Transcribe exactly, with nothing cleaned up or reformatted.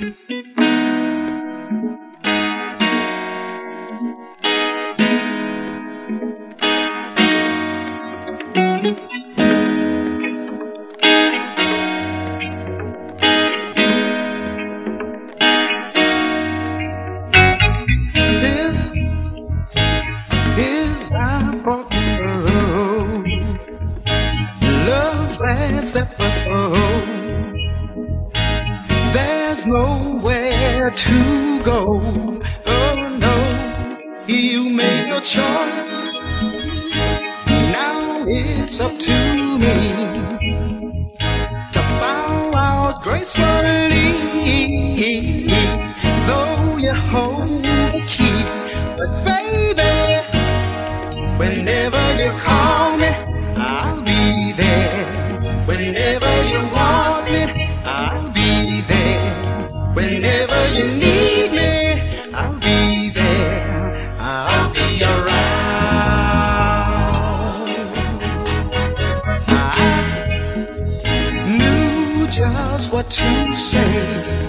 This is our broken road, love last episode. There's nowhere to go. Oh no, you made your choice. Now it's up to me to bow out gracefully. Though you hold the key, but baby, whenever you call me, I'll be there. Whenever you want me, I'll be there. Whenever you need me, I'll be there. I'll be around. I knew just what to say